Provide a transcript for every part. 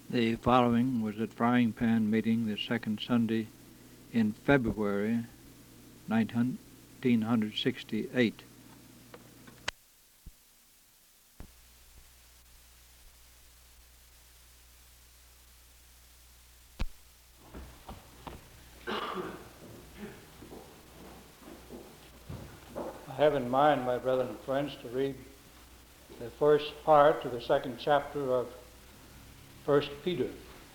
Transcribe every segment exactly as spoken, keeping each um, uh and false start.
The following was at Frying Pan meeting the second Sunday in February nineteen sixty-eight. I have in mind, my brethren and friends, to read the first part of the second chapter of First Peter.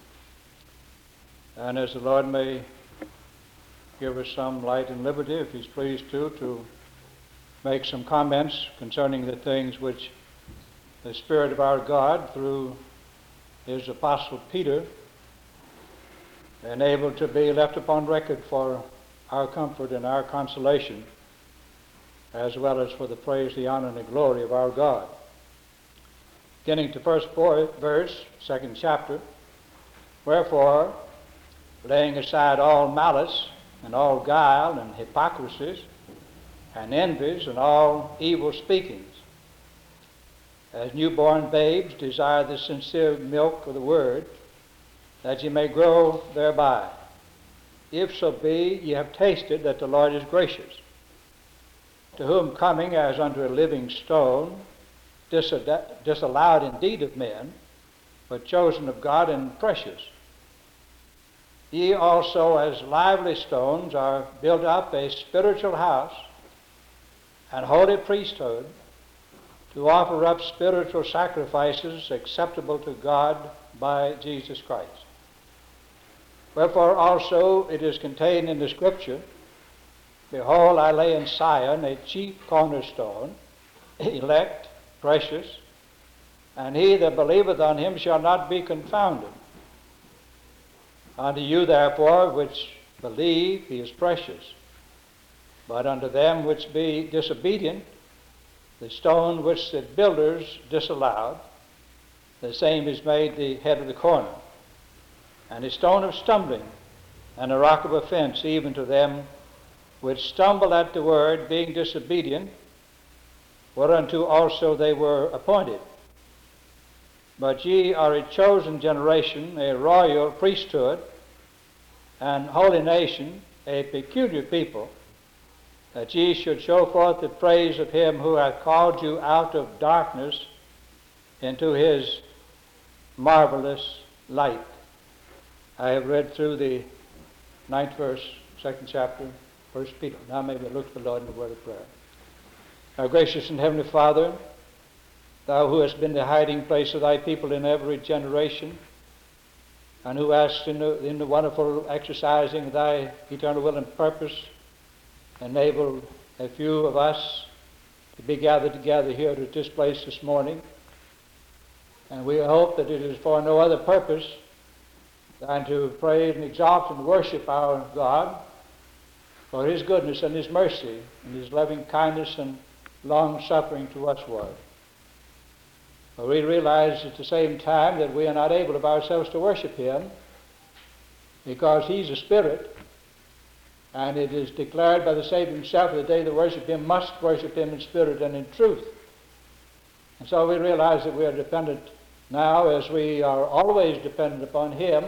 And as the Lord may give us some light and liberty, if He's pleased to, to make some comments concerning the things which the Spirit of our God, through His Apostle Peter, enabled to be left upon record for our comfort and our consolation, as well as for the praise, the honor, and the glory of our God. Beginning to first verse, second chapter, wherefore, laying aside all malice, and all guile, and hypocrisies, and envies, and all evil speakings, as newborn babes desire the sincere milk of the word, that ye may grow thereby, if so be ye have tasted that the Lord is gracious, to whom coming as unto a living stone, disallowed indeed of men, but chosen of God and precious, ye also as lively stones are built up a spiritual house and holy priesthood, to offer up spiritual sacrifices acceptable to God by Jesus Christ. Wherefore also it is contained in the Scripture, behold, I lay in Sion a chief cornerstone, elect, precious, and he that believeth on him shall not be confounded. Unto you therefore which believe he is precious, but unto them which be disobedient, the stone which the builders disallowed, the same is made the head of the corner, and a stone of stumbling, and a rock of offense, even to them which stumble at the word, being disobedient, whereunto also they were appointed. But ye are a chosen generation, a royal priesthood, an holy nation, a peculiar people, that ye should show forth the praise of him who hath called you out of darkness into his marvelous light. I have read through the ninth verse, second chapter, First Peter. Now may we look to the Lord in the word of prayer. Our gracious and heavenly Father, Thou who hast been the hiding place of Thy people in every generation, and who hast in the, in the wonderful exercising of Thy eternal will and purpose enabled a few of us to be gathered together here at this place this morning. And we hope that it is for no other purpose than to praise and exalt and worship our God for His goodness and His mercy and His loving kindness and long-suffering to usward. But we realize at the same time that we are not able of ourselves to worship Him, because He's a Spirit, and it is declared by the Savior Himself that they that worship Him must worship Him in spirit and in truth. And so we realize that we are dependent now, as we are always dependent upon Him,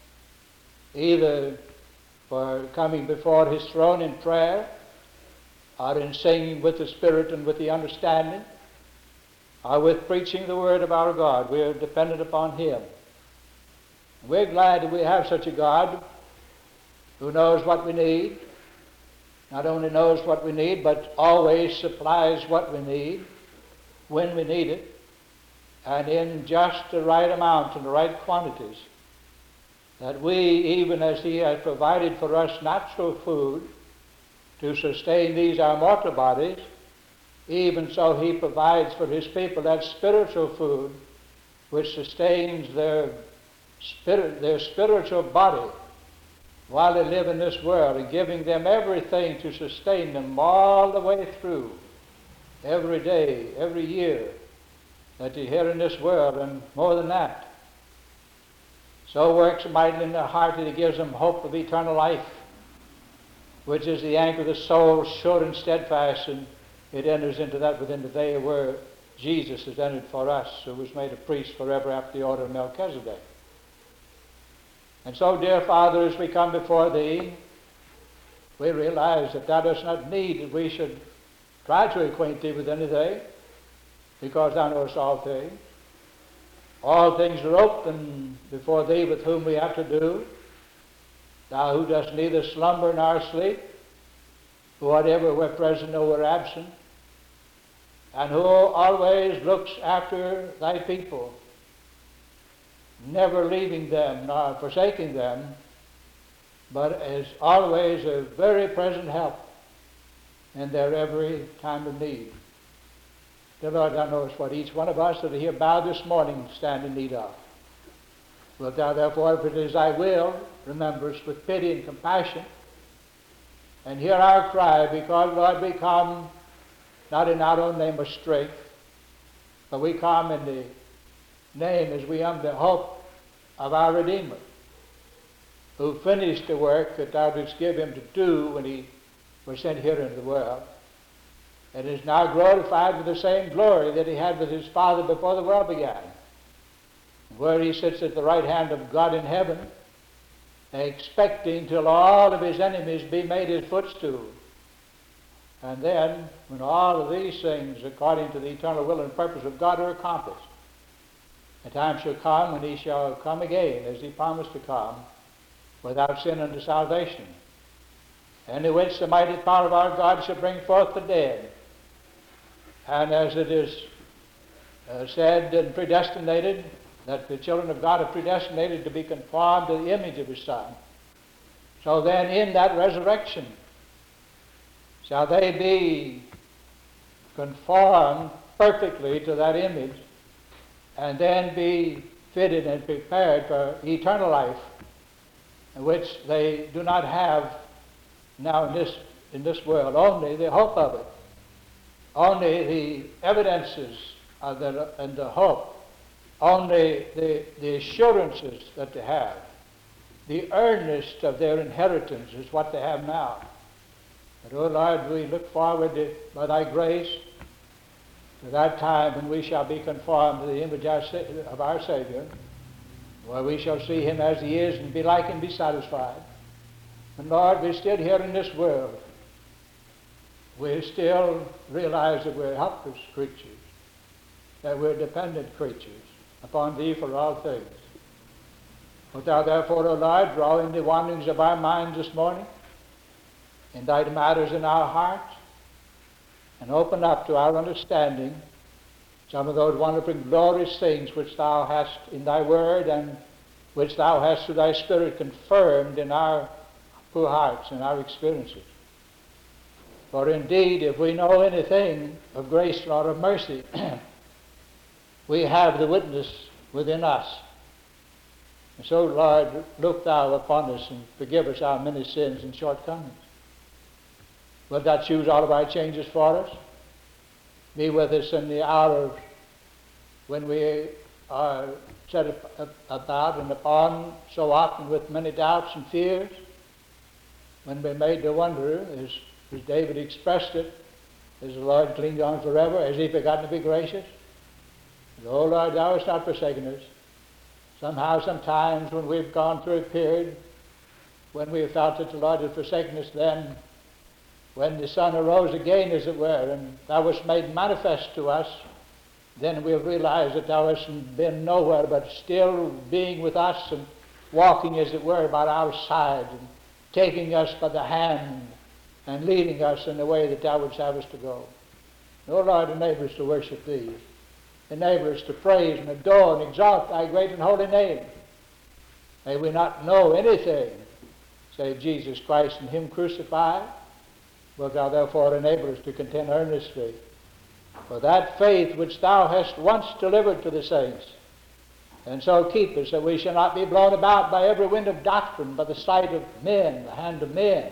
either for coming before His throne in prayer, or in singing with the Spirit and with the understanding, or with preaching the word of our God. We are dependent upon Him. We're glad that we have such a God who knows what we need, not only knows what we need, but always supplies what we need when we need it, and in just the right amount and the right quantities, that we, even as He has provided for us natural food to sustain these our mortal bodies, even so He provides for His people that spiritual food which sustains their spirit, their spiritual body while they live in this world, and giving them everything to sustain them all the way through, every day, every year that they're here in this world, and more than that. So works mightily in their heart that He gives them hope of eternal life, which is the anchor of the soul, sure and steadfast, and it enters into that within the day where Jesus has entered for us, who was made a priest forever after the order of Melchizedek. And so, dear Father, as we come before Thee, we realize that Thou dost not need that we should try to acquaint Thee with anything, because Thou knowest all things. All things are open before Thee with whom we have to do. Thou who dost neither slumber nor sleep, who whatever we're present or we're absent, and who always looks after Thy people, never leaving them nor forsaking them, but is always a very present help in their every time of need. Dear Lord, Thou knowest what each one of us that are here bowed this morning stand in need of. Wilt Thou therefore, if it is Thy will, remember us with pity and compassion, and hear our cry, because, Lord, we come not in our own name or strength, but we come in the name as we have the hope of our Redeemer, who finished the work that Thou didst give Him to do when He was sent here into the world, and is now glorified with the same glory that He had with His Father before the world began, where He sits at the right hand of God in heaven, expecting till all of His enemies be made His footstool. And then, when all of these things, according to the eternal will and purpose of God, are accomplished, the time shall come when He shall come again, as He promised to come, without sin unto salvation, and in which the mighty power of our God shall bring forth the dead. And as it is uh, said and predestinated, that the children of God are predestinated to be conformed to the image of His Son, so then in that resurrection shall they be conformed perfectly to that image, and then be fitted and prepared for eternal life, which they do not have now in this, in this world, only the hope of it, only the evidences of the, and the hope, only the, the assurances that they have, the earnest of their inheritance is what they have now. But, oh Lord, we look forward to, by Thy grace, to that time when we shall be conformed to the image of our Savior, where we shall see Him as He is and be like and be satisfied. And Lord, we're still here in this world. We still realize that we're helpless creatures, that we're dependent creatures upon Thee for all things. Wilt Thou therefore, O Lord, draw in the wanderings of our minds this morning, indict matters in our hearts, and open up to our understanding some of those wonderful and glorious things which Thou hast in Thy Word, and which Thou hast through Thy Spirit confirmed in our poor hearts and our experiences. For indeed, if we know anything of grace or of mercy, we have the witness within us. And so, Lord, look Thou upon us and forgive us our many sins and shortcomings. Wilt Thou choose all of our changes for us? Be with us in the hour when we are set about and upon so often with many doubts and fears, when we're made to wonder, as, as David expressed it, is the Lord cling on forever? Has He forgotten to be gracious? And, oh Lord, Thou hast not forsaken us. Somehow, sometimes when we've gone through a period when we have felt that the Lord had forsaken us, then when the sun arose again, as it were, and Thou wast made manifest to us, then we'll realize that Thou hast been nowhere but still being with us and walking, as it were, by our side and taking us by the hand and leading us in the way that Thou wouldst have us to go. O Lord, enable us to worship Thee. Enable us to praise and adore and exalt Thy great and holy name. May we not know anything save Jesus Christ and Him crucified. Wilt Thou therefore enable us to contend earnestly for that faith which Thou hast once delivered to the saints, and so keep us that we shall not be blown about by every wind of doctrine, by the sight of men, the hand of men,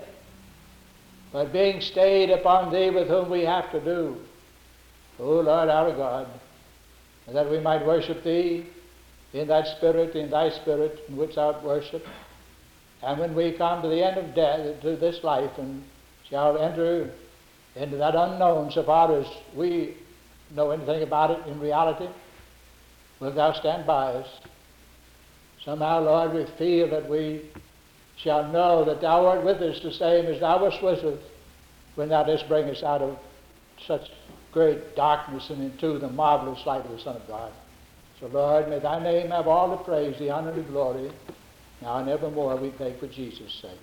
but being stayed upon Thee with whom we have to do, O Lord our God, and that we might worship Thee in that Spirit, in Thy Spirit, in which Thou art worshipped. And when we come to the end of death, to this life, and shall enter into that unknown, so far as we know anything about it in reality, wilt Thou stand by us, Somehow, Lord, we feel that we shall know that thou art with us the same as thou wast with us when thou didst bring us out of such great darkness and into the marvelous light of the Son of God. So, Lord, may thy name have all the praise, the honor, and the glory, now and evermore, we pray for Jesus' sake.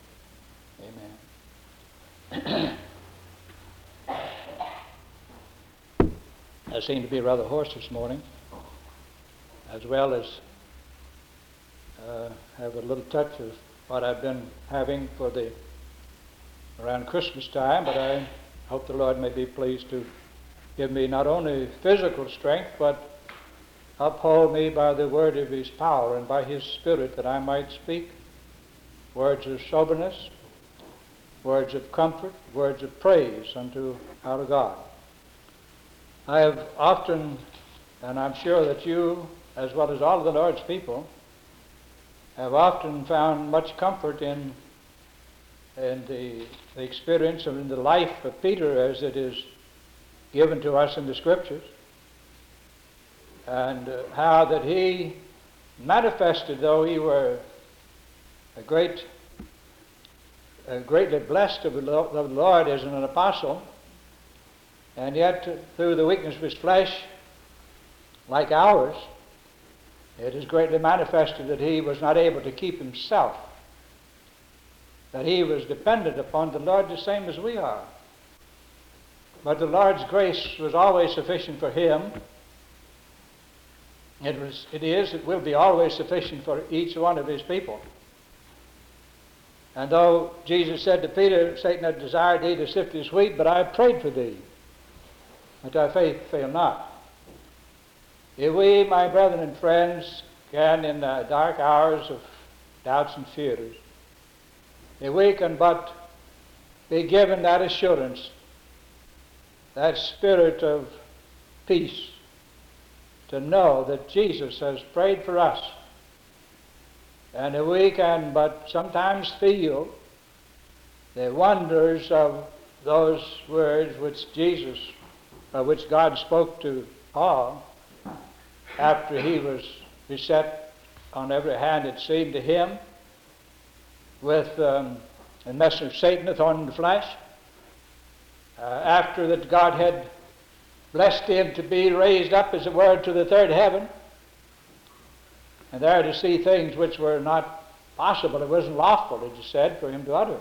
Amen. I seem to be rather hoarse this morning, as well as uh, have a little touch of what I've been having for the around Christmas time, but I hope the Lord may be pleased to give me not only physical strength, but uphold me by the word of his power and by his Spirit, that I might speak words of soberness, words of comfort, words of praise unto our God. I have often, and I'm sure that you, as well as all of the Lord's people, have often found much comfort in, in the, the experience and in the life of Peter as it is given to us in the Scriptures, and uh, how that he manifested, though he were a great, uh, greatly blessed of the Lord as an apostle, and yet through the weakness of his flesh, like ours, it is greatly manifested that he was not able to keep himself, that he was dependent upon the Lord the same as we are. But the Lord's grace was always sufficient for him. It was, it is, it will be always sufficient for each one of his people. And though Jesus said to Peter, Satan hath desired thee to sift as wheat, but I have prayed for thee, that thy faith fail not. If we, my brethren and friends, can in the dark hours of doubts and fears, if we can but be given that assurance, that spirit of peace, to know that Jesus has prayed for us, and if we can but sometimes feel the wonders of those words which Jesus, or which God spoke to Paul, after he was beset on every hand, it seemed to him, with um, a messenger of Satan, a thorn in the flesh, uh, after that God had blessed him to be raised up, as it were, to the third heaven, and there to see things which were not possible, it wasn't lawful, it is said, for him to utter.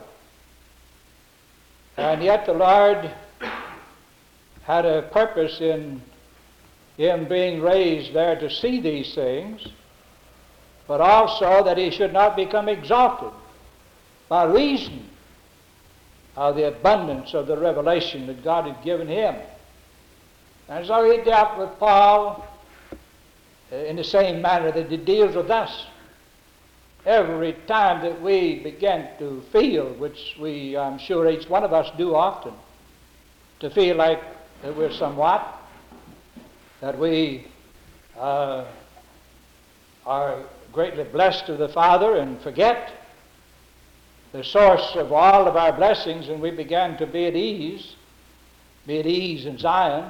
And yet the Lord had a purpose in him being raised there to see these things, but also that he should not become exalted by reason of the abundance of the revelation that God had given him. And so he dealt with Paul in the same manner that he deals with us. Every time that we begin to feel, which we, I'm sure each one of us do often, to feel like that we're somewhat, that we uh, are greatly blessed of the Father and forget the source of all of our blessings, and we begin to be at ease, be at ease in Zion,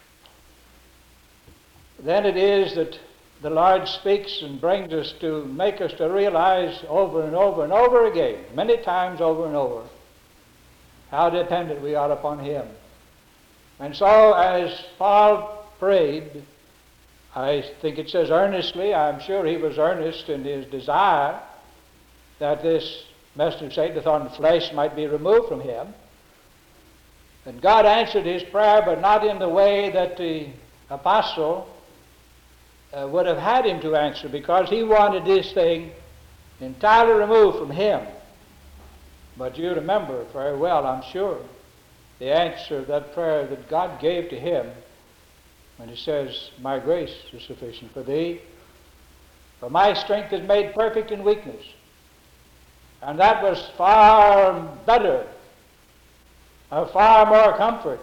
then it is that the Lord speaks and brings us to make us to realize over and over and over again, many times over and over, how dependent we are upon him. And so as Paul prayed, I think it says earnestly, I'm sure he was earnest in his desire that this messenger of Satan, the thorn in the flesh, might be removed from him. And God answered his prayer, but not in the way that the apostle uh, would have had him to answer, because he wanted this thing entirely removed from him. But you remember very well, I'm sure, the answer of that prayer that God gave to him when he says, my grace is sufficient for thee, for my strength is made perfect in weakness. And that was far better, a far more comfort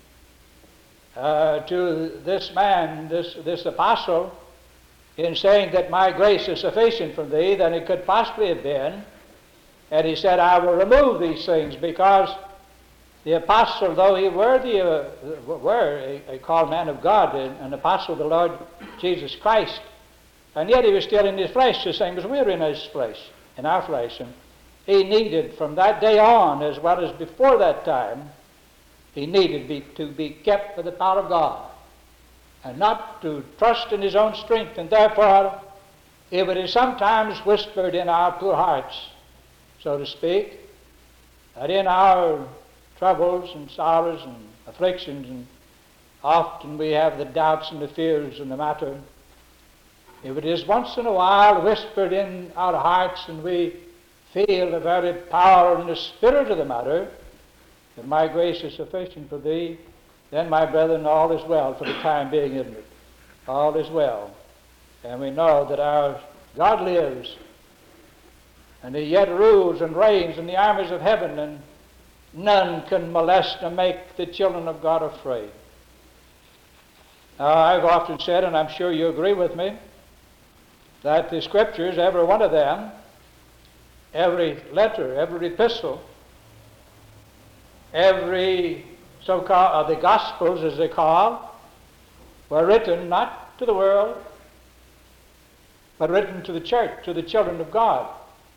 uh, to this man, this, this apostle, in saying that my grace is sufficient for thee than it could possibly have been. And he said, I will remove these things, because the apostle, though he were, the, uh, were a, a called man of God, an apostle of the Lord Jesus Christ, And yet he was still in his flesh, the same as we're in his flesh, in our flesh. And he needed from that day on, as well as before that time, he needed be, to be kept by the power of God, and not to trust in his own strength. And therefore, if it is sometimes whispered in our poor hearts, so to speak, that in our troubles and sorrows and afflictions, and often we have the doubts and the fears in the matter, if it is once in a while whispered in our hearts and we feel the very power and the spirit of the matter, that my grace is sufficient for thee, then, my brethren, all is well for the time being, isn't it? All is well. And we know that our God lives, and he yet rules and reigns in the armies of heaven, and none can molest or make the children of God afraid. Now, I've often said, and I'm sure you agree with me, that the Scriptures, every one of them, every letter, every epistle, every so-called, uh, the Gospels, as they call, were written not to the world, but written to the church, to the children of God.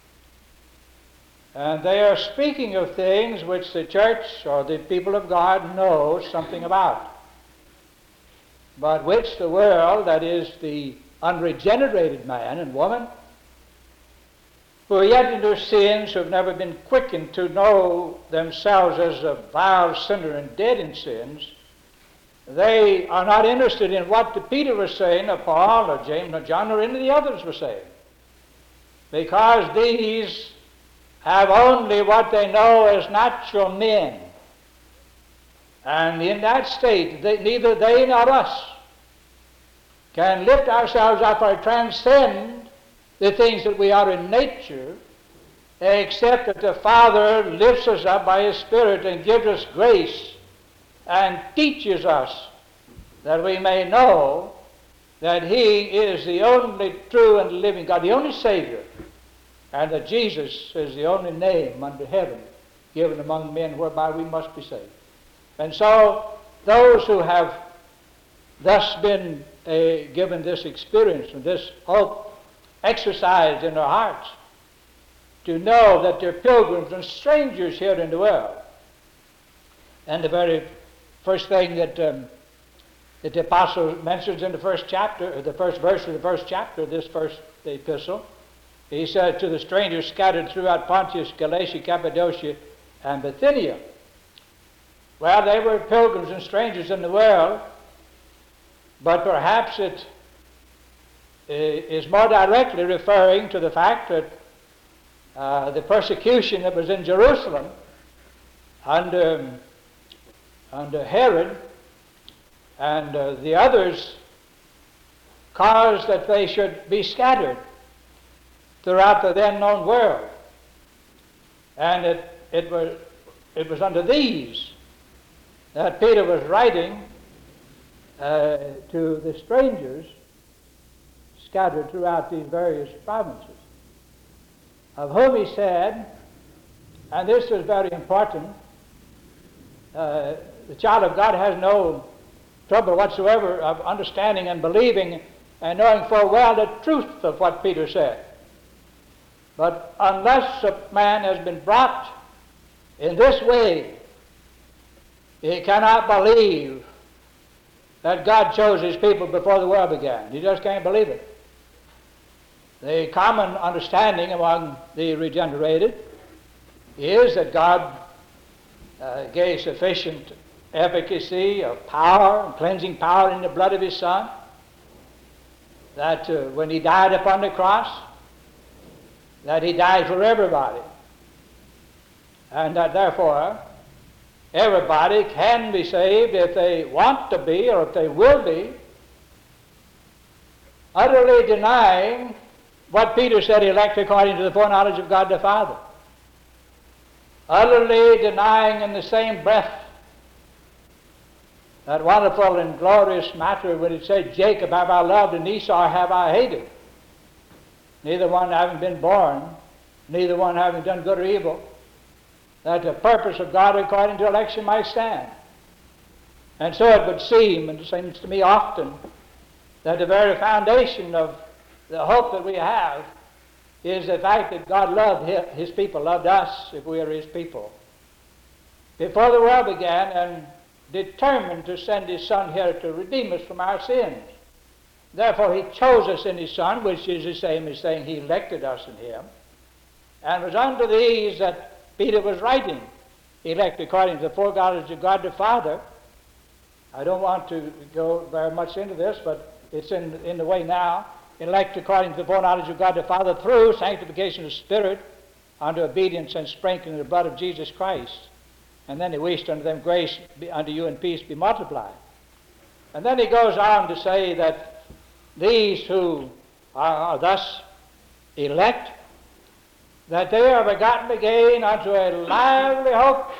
And they are speaking of things which the church or the people of God know something about, but which the world, that is the unregenerated man and woman, who are yet in their sins, who have never been quickened to know themselves as a vile sinner and dead in sins, they are not interested in what Peter was saying, or Paul, or James, or John, or any of the others were saying, because these have only what they know as natural men. And in that state, they, neither they nor us can lift ourselves up or transcend the things that we are in nature, except that the Father lifts us up by his Spirit and gives us grace and teaches us that we may know that he is the only true and living God, the only Savior, and that Jesus is the only name under heaven given among men whereby we must be saved. And so those who have thus been uh, given this experience and this hope exercised in their hearts, to know that they're pilgrims and strangers here in the world. And the very first thing that, um, that the apostle mentions in the first chapter, or the first verse of the first chapter of this first epistle, he said, to the strangers scattered throughout Pontus, Galatia, Cappadocia, and Bithynia. Well, they were pilgrims and strangers in the world, but perhaps it is more directly referring to the fact that uh, the persecution that was in Jerusalem under, under Herod and uh, the others caused that they should be scattered throughout the then known world. And it, it, was, it was under these that Peter was writing uh, to the strangers scattered throughout these various provinces, of whom he said, and this is very important, uh, the child of God has no trouble whatsoever of understanding and believing and knowing full well the truth of what Peter said. But unless a man has been brought in this way, he cannot believe that God chose his people before the world began. He just can't believe it. The common understanding among the regenerated is that God uh, gave sufficient efficacy of power and cleansing power in the blood of his Son, that uh, when he died upon the cross, that he died for everybody, and that therefore everybody can be saved if they want to be or if they will be, utterly denying what Peter said, elect according to the foreknowledge of God the Father. Utterly denying in the same breath that wonderful and glorious matter when it said, Jacob have I loved and Esau have I hated. Neither one having been born, neither one having done good or evil, that the purpose of God according to election might stand. And so it would seem, and it seems to me often, that the very foundation of the hope that we have is the fact that God loved his, his people, loved us if we are his people, before the world began, and determined to send his Son here to redeem us from our sins. Therefore he chose us in his Son, which is the same as saying he elected us in him, and it was unto these that Peter was writing, elect according to the foreknowledge of God the Father. I don't want to go very much into this, but it's in, in the way now. Elect according to the foreknowledge of God the Father through sanctification of the Spirit unto obedience and sprinkling of the blood of Jesus Christ. And then he wished unto them grace be, unto you and peace be multiplied. And then he goes on to say that these who are, are thus elect, that they are begotten again unto a lively hope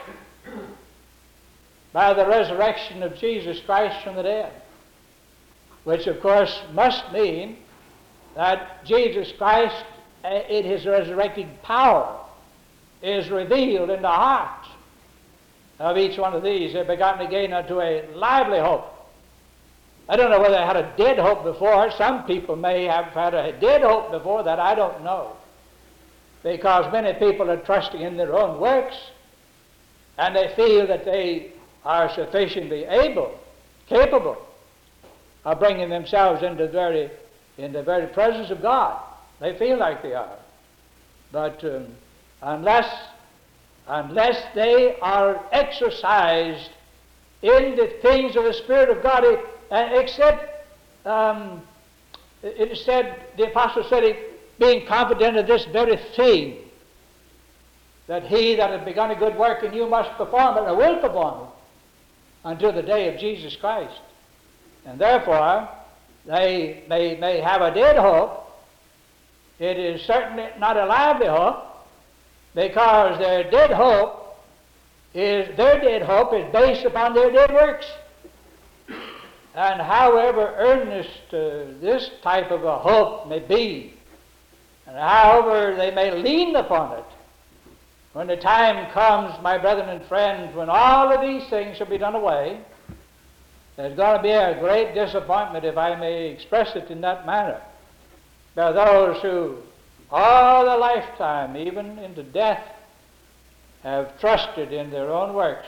by the resurrection of Jesus Christ from the dead, which of course must mean that Jesus Christ in his resurrecting power is revealed in the hearts of each one of these. They're begotten again unto a lively hope. I don't know whether they had a dead hope before. Some people may have had a dead hope before that. I don't know. Because many people are trusting in their own works, and they feel that they are sufficiently able, capable of bringing themselves into the very, in the very presence of God. They feel like they are. But um, unless, unless they are exercised in the things of the Spirit of God, it, uh, except, um, it is said, the apostle said, it, being confident of this very thing, that he that has begun a good work in you must perform it, or will perform it, until the day of Jesus Christ. And therefore, they may, may have a dead hope. It is certainly not a lively hope, because their dead hope is their dead hope is based upon their dead works. And however earnest uh, this type of a hope may be, and however they may lean upon it, when the time comes, my brethren and friends, when all of these things shall be done away, there's going to be a great disappointment, if I may express it in that manner. There are those who all their lifetime, even into death, have trusted in their own works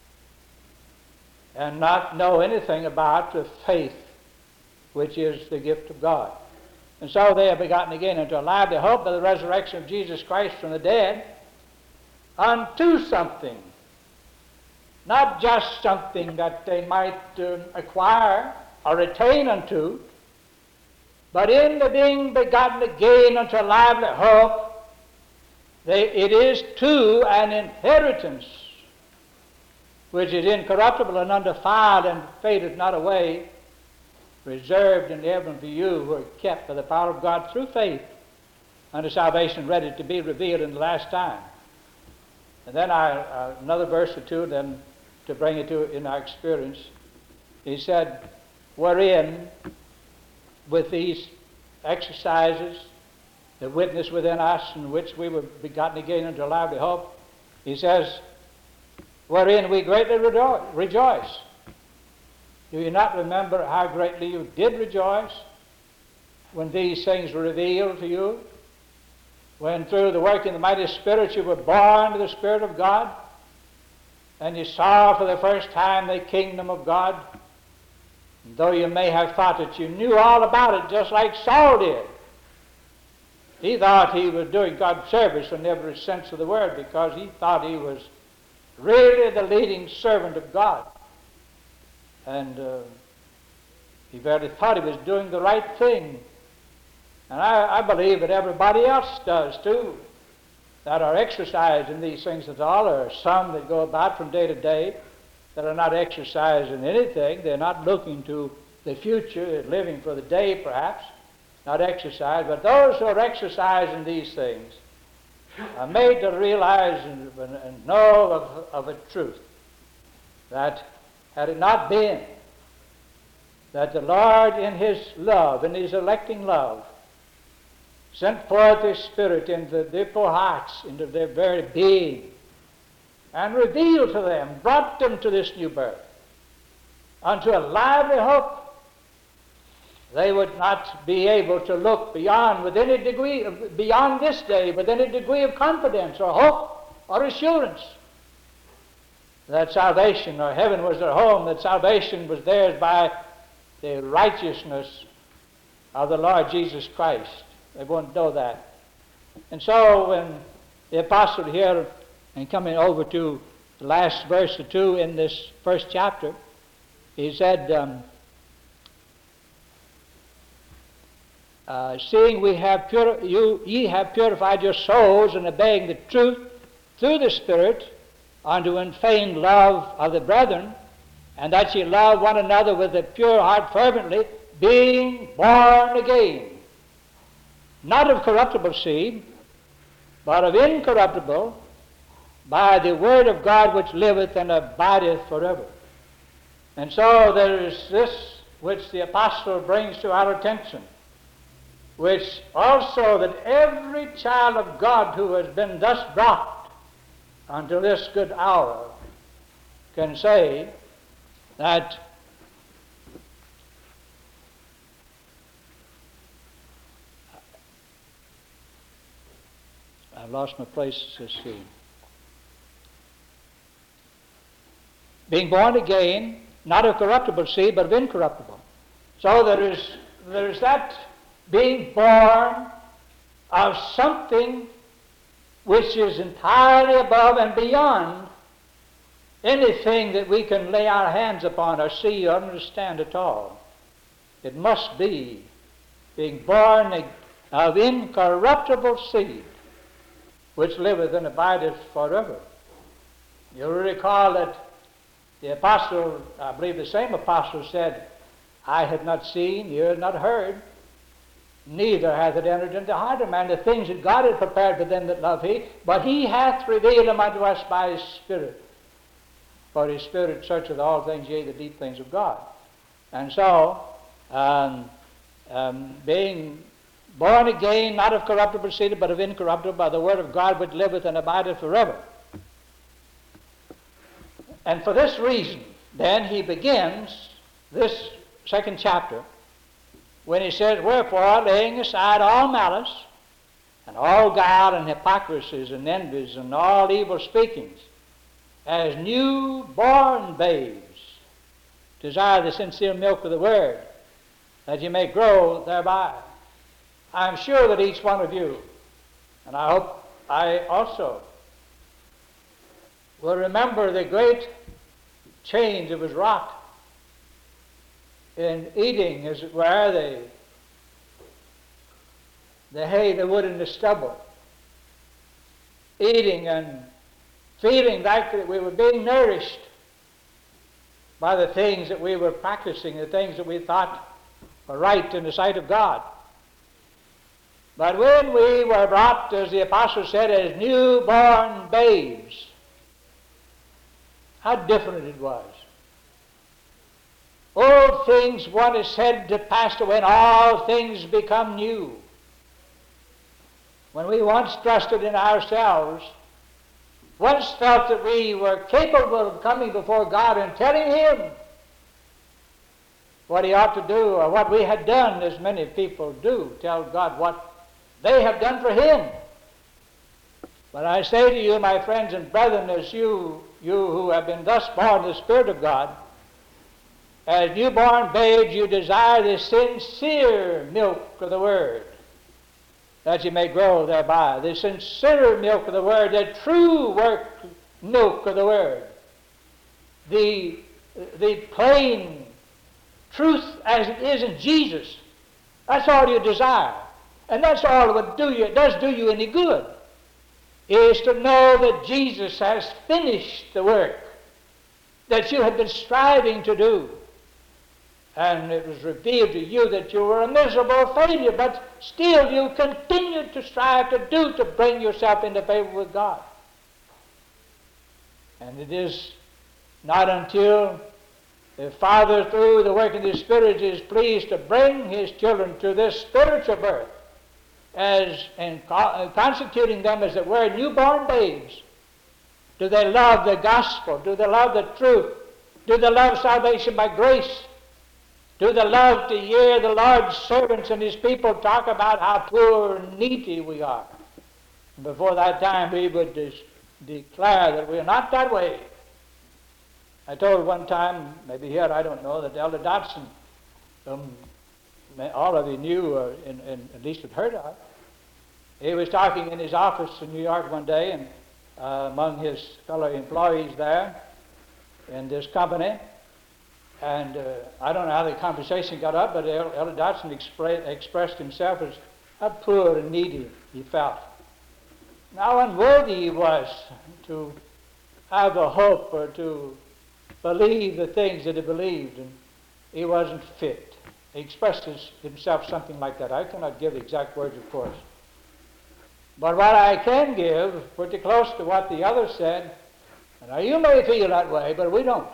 and not know anything about the faith which is the gift of God. And so they are begotten again into a lively hope by the resurrection of Jesus Christ from the dead, unto something, not just something that they might uh, acquire or attain unto, but in the being begotten again unto a lively hope, they, it is to an inheritance which is incorruptible and undefiled and fadeth not away, reserved in heaven for you who are kept by the power of God through faith unto salvation, ready to be revealed in the last time. And then I, uh, another verse or two, then to bring it to in our experience. He said, wherein with these exercises that witness within us, in which we were begotten again unto a lively hope, he says, wherein we greatly rejo- rejoice. Do you not remember how greatly you did rejoice when these things were revealed to you? When through the working of the mighty Spirit you were born to the Spirit of God, and you saw for the first time the kingdom of God, and though you may have thought that you knew all about it, just like Saul did. He thought he was doing God's service in every sense of the word, because he thought he was really the leading servant of God. And uh, he very thought he was doing the right thing. And I, I believe that everybody else does too, that are exercised in these things at all. There are some that go about from day to day that are not exercised in anything. They're not looking to the future, they're living for the day perhaps, not exercised. But those who are exercised in these things are made to realize and, and know of, of a truth, that had it not been that the Lord in his love, in his electing love, sent forth his Spirit into their poor hearts, into their very being, and revealed to them, brought them to this new birth, unto a lively hope, they would not be able to look beyond with any degree of, beyond this day with any degree of confidence or hope or assurance that salvation or heaven was their home, that salvation was theirs by the righteousness of the Lord Jesus Christ. They wouldn't know that. And so when the apostle here, and coming over to the last verse or two in this first chapter, he said, um, uh, seeing we have puri- you, ye have purified your souls in obeying the truth through the Spirit unto unfeigned love of the brethren, and that ye love one another with a pure heart fervently, being born again, not of corruptible seed, but of incorruptible, by the word of God which liveth and abideth forever. And so there is this which the apostle brings to our attention, which also that every child of God who has been thus brought until this good hour can say that I've lost my place. Let's see. Being born again, not of corruptible seed, but of incorruptible. So there is there is that being born of something which is entirely above and beyond anything that we can lay our hands upon or see or understand at all. It must be being born of incorruptible seed, which liveth and abideth forever. You'll recall that the apostle, I believe the same apostle said, I had not seen, ear had not heard, neither hath it entered into the heart of man the things that God had prepared for them that love him, but he hath revealed them unto us by his Spirit. For his Spirit searcheth all things, yea, the deep things of God. And so, um, um, being born again, not of corruptible seed, but of incorruptible, by the word of God which liveth and abideth forever. And for this reason, then, he begins this second chapter when he says, wherefore, laying aside all malice, and all guile, and hypocrisies, and envies, and all evil speakings, as new-born babes, desire the sincere milk of the word, that you may grow thereby. I'm sure that each one of you, and I hope I also, will remember the great change that was wrought in eating, as it were, the, the hay, the wood, and the stubble. Eating and feeling like that we were being nourished by the things that we were practicing, the things that we thought were right in the sight of God. But when we were brought, as the apostle said, as newborn babes, how different it was. Old things, one is said, to pass away, and all things become new. When we once trusted in ourselves, once felt that we were capable of coming before God and telling him what he ought to do, or what we had done, as many people do, tell God what they have done for him. But I say to you, my friends and brethren, as you, you who have been thus born of the Spirit of God, as newborn babes, you desire the sincere milk of the Word, that you may grow thereby. The sincere milk of the Word, the true work milk of the Word, the, the plain truth as it is in Jesus. That's all you desire. And that's all it would do you, it does do you any good, is to know that Jesus has finished the work that you have been striving to do. And it was revealed to you that you were a miserable failure, but still you continued to strive to do to bring yourself into favor with God. And it is not until the Father, through the work of the Spirit, is pleased to bring his children to this spiritual birth, as in constituting them, as it were, newborn babes. Do they love the gospel? Do they love the truth? Do they love salvation by grace? Do the love to hear the Lord's servants and his people talk about how poor and needy we are. And before that time we would des- declare that we are not that way. I told one time, maybe here, I don't know, that Elder Dodson, um, all of you knew, or in, in, at least had heard of. He was talking in his office in New York one day, and uh, among his fellow employees there in this company, and uh, I don't know how the conversation got up, but El- Elder Dodson expre- expressed himself as how poor and needy he felt. How unworthy he was to have a hope or to believe the things that he believed, and he wasn't fit. He expressed his, himself something like that. I cannot give the exact words, of course. But what I can give, pretty close to what the other said, and now you may feel that way, but we don't.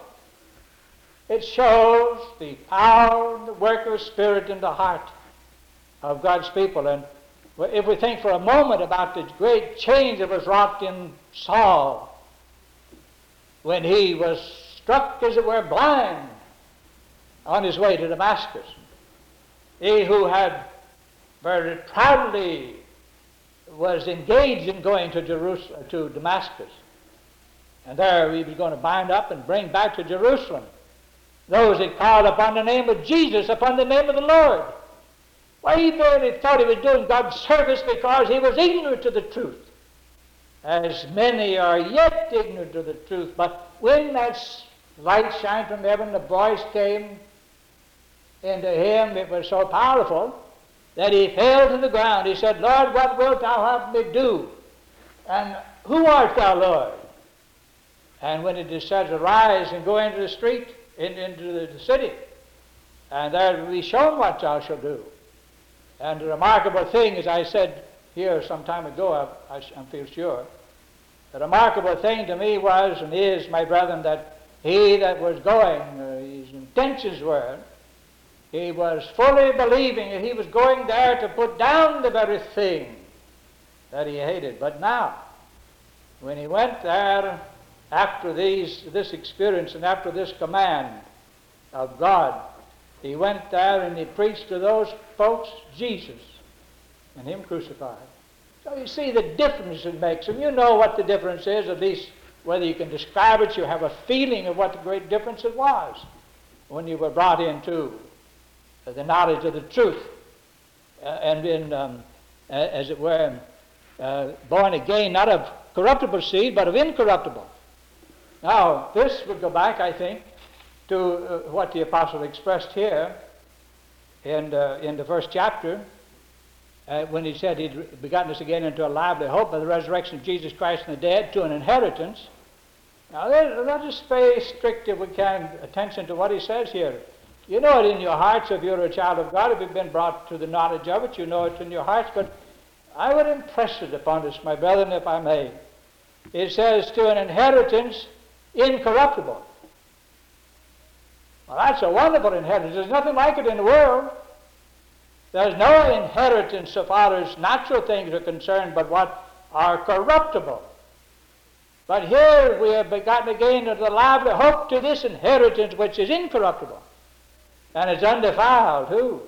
It shows the power and the work of the Spirit in the heart of God's people. And if we think for a moment about the great change that was wrought in Saul when he was struck, as it were, blind on his way to Damascus. He who had very proudly was engaged in going to Jerusalem, to Damascus. And there he was going to bind up and bring back to Jerusalem those that called upon the name of Jesus, upon the name of the Lord. Why, he merely thought he was doing God's service because he was ignorant of the truth. As many are yet ignorant of the truth. But when that light shined from heaven, the voice came into him, it was so powerful that he fell to the ground. He said, Lord, what wilt thou have me do? And who art thou, Lord? And when it says, arise and go into the street, in, into the, the city, and there will be shown what thou shalt do. And the remarkable thing, as I said here some time ago, I, I feel sure, the remarkable thing to me was and is, my brethren, that he that was going, uh, his intentions were, he was fully believing that he was going there to put down the very thing that he hated. But now, when he went there after these, this experience and after this command of God, he went there and he preached to those folks Jesus and him crucified. So you see the difference it makes. And you know what the difference is, at least whether you can describe it, you have a feeling of what the great difference it was when you were brought into the knowledge of the truth uh, and been, um, as it were, uh, born again, not of corruptible seed, but of incorruptible. Now, this would go back, I think, to uh, what the apostle expressed here in, uh, in the first chapter, uh, when he said he'd begotten us again into a lively hope by the resurrection of Jesus Christ from the dead to an inheritance. Now, let us pay strict, if we can, attention to what he says here. You know it in your hearts if you're a child of God. If you've been brought to the knowledge of it, you know it in your hearts. But I would impress it upon us, my brethren, if I may. It says, to an inheritance incorruptible. Well, that's a wonderful inheritance. There's nothing like it in the world. There's no inheritance so far as natural things are concerned, but what are corruptible. But here we have begotten again into the lively hope to this inheritance which is incorruptible. And it's undefiled, too.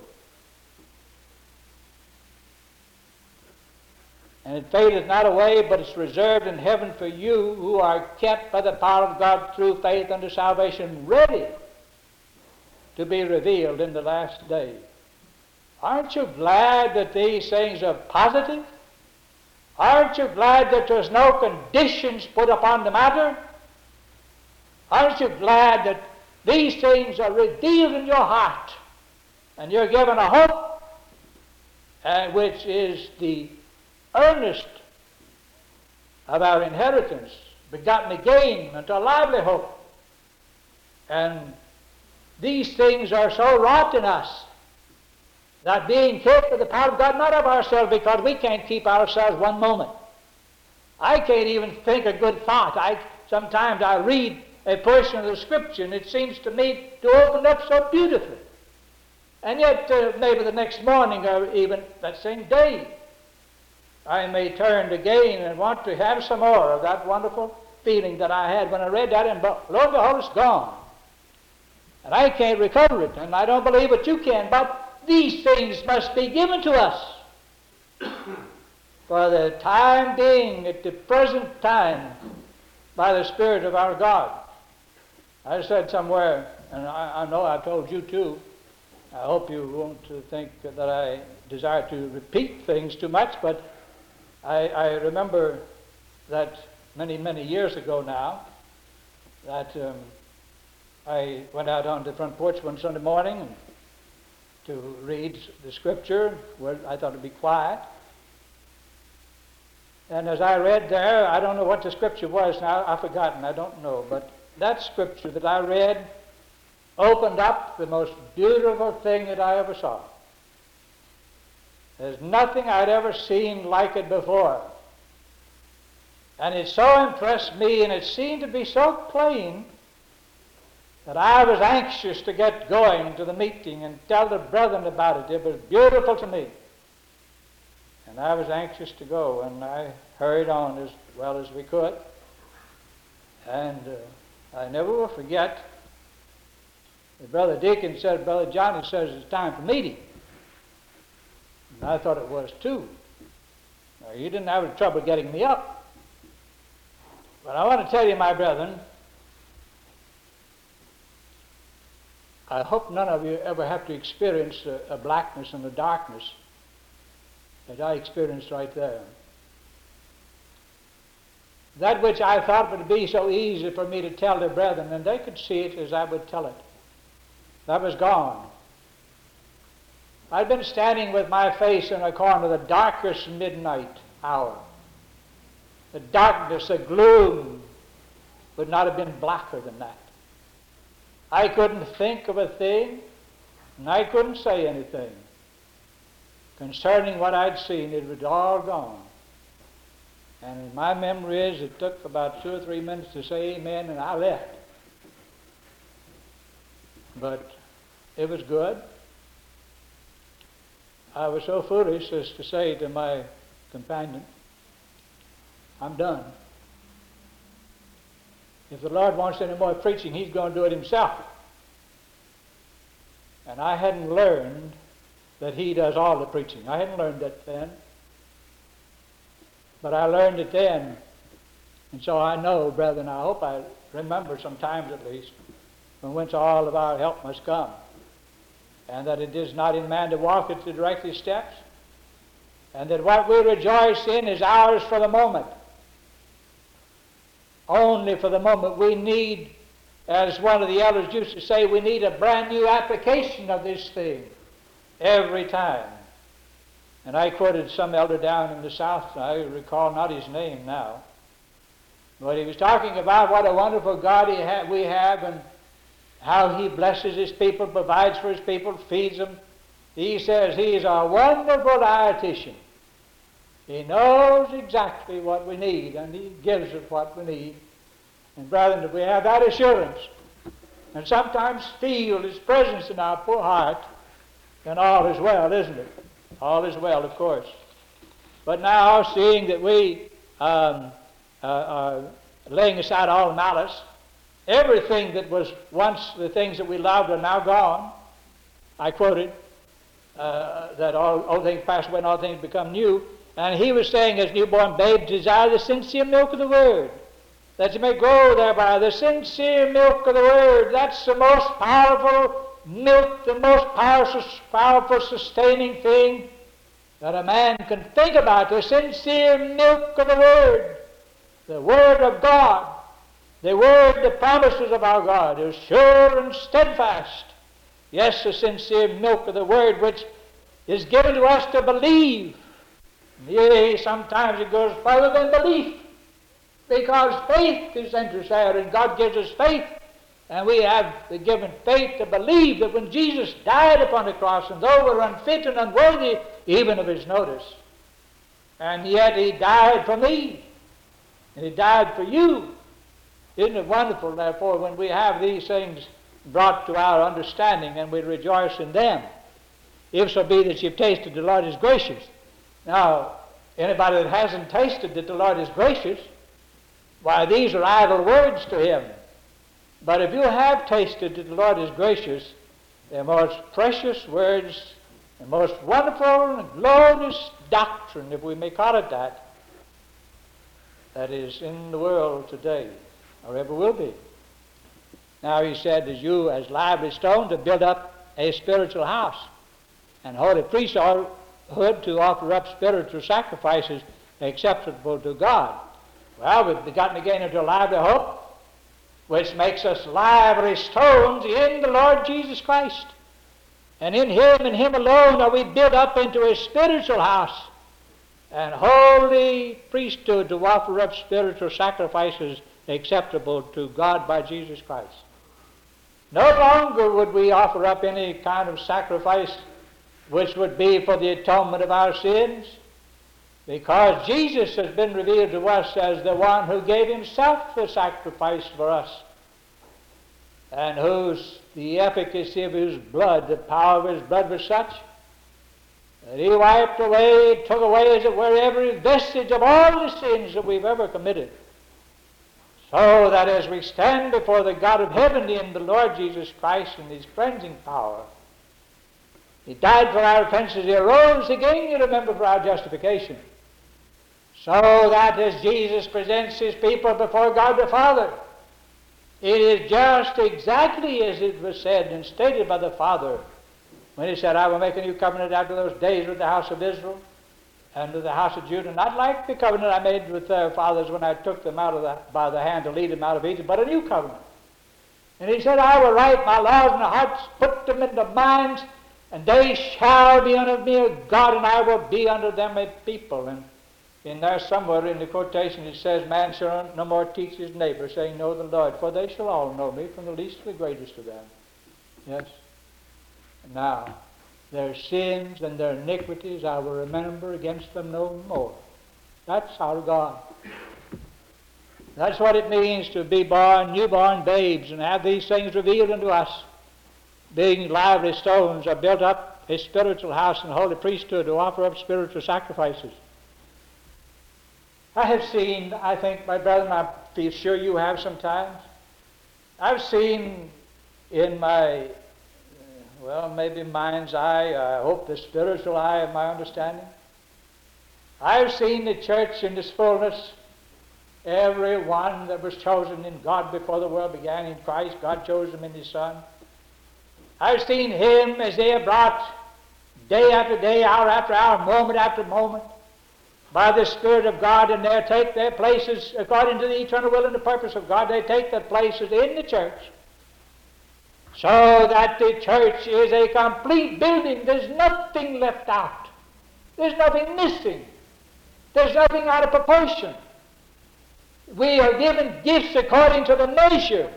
And it fadeth not away, but it's reserved in heaven for you who are kept by the power of God through faith unto salvation, ready to be revealed in the last day. Aren't you glad that these things are positive? Aren't you glad that there's no conditions put upon the matter? Aren't you glad that these things are revealed in your heart and you're given a hope uh, which is the earnest of our inheritance, begotten again unto a lively hope. And these things are so wrought in us that being kept by the power of God, not of ourselves, because we can't keep ourselves one moment. I can't even think a good thought. I sometimes I read a portion of the Scripture, and it seems to me to open up so beautifully. And yet, uh, maybe the next morning, or even that same day, I may turn again and want to have some more of that wonderful feeling that I had when I read that, and lo and behold, it's gone. And I can't recover it, and I don't believe that you can, but these things must be given to us. For the time being, at the present time, by the Spirit of our God. I said somewhere, and I, I know I told you too, I hope you won't think that I desire to repeat things too much, but I, I remember that many, many years ago now, that um, I went out on the front porch one Sunday morning to read the Scripture, where I thought it'd be quiet. And as I read there, I don't know what the Scripture was now, I've forgotten, I don't know, but that Scripture that I read opened up the most beautiful thing that I ever saw. There's nothing I'd ever seen like it before. And it so impressed me, and it seemed to be so plain, that I was anxious to get going to the meeting and tell the brethren about it. It was beautiful to me. And I was anxious to go, and I hurried on as well as we could. And uh, I never will forget, the Brother Deacon said, Brother Johnny says it's time for meeting. And I thought it was too. Now, you didn't have any trouble getting me up. But I want to tell you, my brethren, I hope none of you ever have to experience a, a blackness and a darkness that I experienced right there. That which I thought would be so easy for me to tell the brethren, and they could see it as I would tell it, that was gone. I'd been standing with my face in a corner, the darkest midnight hour. The darkness, the gloom would not have been blacker than that. I couldn't think of a thing, and I couldn't say anything concerning what I'd seen. It was all gone. And my memory is it took about two or three minutes to say amen, and I left. But it was good. I was so foolish as to say to my companion, I'm done. If the Lord wants any more preaching, He's going to do it Himself. And I hadn't learned that He does all the preaching. I hadn't learned that then. But I learned it then. And so I know, brethren, I hope I remember sometimes at least, from whence all of our help must come. And that it is not in man to walk it to direct his steps. And that what we rejoice in is ours for the moment. Only for the moment. We need, as one of the elders used to say, we need a brand new application of this thing every time. And I quoted some elder down in the South, I recall not his name now, but he was talking about what a wonderful God he ha- we have, and how He blesses His people, provides for His people, feeds them. He says He is a wonderful dietitian. He knows exactly what we need, and He gives us what we need. And brethren, if we have that assurance, and sometimes feel His presence in our poor heart, then all is well, isn't it? All is well, of course. But now, seeing that we um, uh, are laying aside all malice, everything that was once the things that we loved are now gone. I quoted uh, that all old things pass away and all things become new. And he was saying, as newborn babes desire the sincere milk of the Word, that you may grow thereby. The sincere milk of the Word, that's the most powerful milk, the most powerful, powerful sustaining thing that a man can think about. The sincere milk of the Word, the Word of God. The Word, the promises of our God, is sure and steadfast. Yes, the sincere milk of the Word, which is given to us to believe. Yea, sometimes it goes further than belief, because faith is entered there, and God gives us faith, and we have the given faith to believe that when Jesus died upon the cross, and though we're unfit and unworthy even of His notice, and yet He died for me, and He died for you. Isn't it wonderful, therefore, when we have these things brought to our understanding and we rejoice in them, if so be that you've tasted the Lord is gracious. Now, anybody that hasn't tasted that the Lord is gracious, why, these are idle words to Him. But if you have tasted that the Lord is gracious, the most precious words, the most wonderful and glorious doctrine, if we may call it that, that is in the world today, or ever will be. Now he said, as you, as lively stone, to build up a spiritual house, and holy priesthood to offer up spiritual sacrifices acceptable to God. Well, we've begotten again into a lively hope, which makes us lively stones in the Lord Jesus Christ. And in Him and Him alone are we built up into a spiritual house and holy priesthood to offer up spiritual sacrifices acceptable to God by Jesus Christ. No longer would we offer up any kind of sacrifice which would be for the atonement of our sins, because Jesus has been revealed to us as the one who gave Himself the sacrifice for us, and whose the efficacy of His blood, the power of His blood was such that He wiped away, took away, as it were, every vestige of all the sins that we've ever committed. So that as we stand before the God of heaven in the Lord Jesus Christ in His cleansing power, He died for our offenses, He arose again, you remember, for our justification. So that as Jesus presents His people before God the Father, it is just exactly as it was said and stated by the Father when He said, I will make a new covenant after those days with the house of Israel and with the house of Judah, not like the covenant I made with their fathers when I took them out of the, by the hand to lead them out of Egypt, but a new covenant. And He said, I will write my laws in their hearts, put them in their minds, and they shall be unto me a God, and I will be unto them a people. And in there somewhere in the quotation it says, man shall no more teach his neighbor, saying, know the Lord, for they shall all know me, from the least to the greatest of them. Yes. Now, their sins and their iniquities I will remember against them no more. That's our God. That's what it means to be born, newborn babes, and have these things revealed unto us. Being lively stones are built up a spiritual house and holy priesthood to offer up spiritual sacrifices. I have seen, I think, my brethren, I feel sure you have sometimes, I've seen in my, well, maybe mind's eye, I hope the spiritual eye of my understanding, I've seen the church in this fullness, every one that was chosen in God before the world began in Christ, God chose them in His Son. I've seen Him as they have brought day after day, hour after hour, moment after moment, by the Spirit of God, and they take their places according to the eternal will and the purpose of God. They take their places in the church, so that the church is a complete building. There's nothing left out. There's nothing missing. There's nothing out of proportion. We are given gifts according to the measure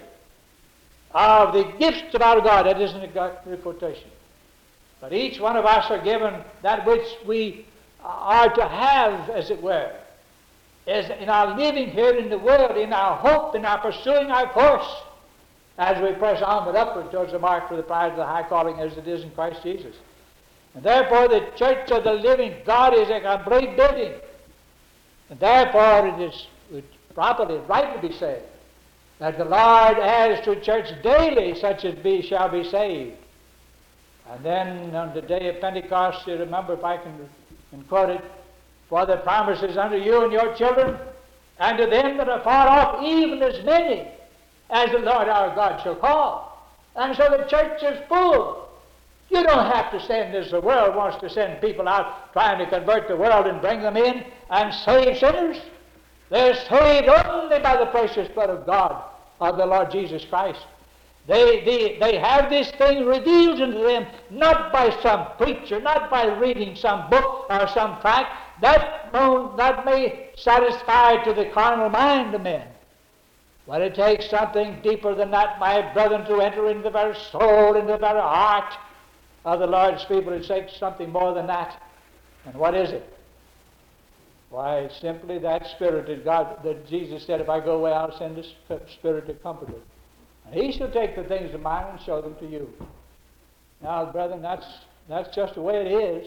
of the gifts of our God. That isn't a quotation. But each one of us are given that which we are to have, as it were, as in our living here in the world, in our hope, in our pursuing our course, as we press onward upward towards the mark for the prize of the high calling as it is in Christ Jesus. And therefore the church of the living God is a complete building. And therefore it is properly, rightly be said, that the Lord adds to church daily such as be shall be saved. And then on the day of Pentecost, you remember, if I can and quote it, for the promises unto you and your children, and to them that are far off, even as many as the Lord our God shall call. And so the church is full. You don't have to send, as the world wants to send people out trying to convert the world and bring them in and save sinners. They're saved only by the precious blood of God, of the Lord Jesus Christ. They, they, they have this thing revealed unto them, not by some preacher, not by reading some book or some tract. That, that may satisfy to the carnal mind of men. But it takes something deeper than that, my brethren, to enter into the very soul, into the very heart of the Lord's people. It takes something more than that. And what is it? Why, it's simply that Spirit that God, that Jesus said, if I go away, I'll send the Spirit to comfort you. And He shall take the things of mine and show them to you. Now, brethren, that's, that's just the way it is.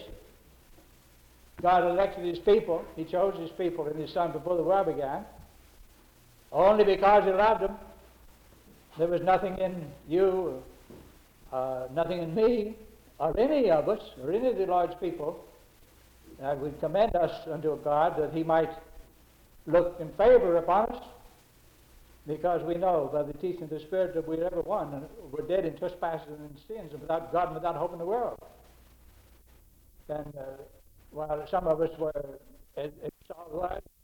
God elected His people. He chose His people in His Son before the world began, only because He loved them. there was nothing in you, uh, nothing in me, or any of us, or any of the Lord's people, that would commend us unto a God that he might look in favor upon us, because we know by the teaching of the Spirit that we're ever one, and we're dead in trespasses and sins, and without God and without hope in the world. And uh, while some of us were, it, it's all right.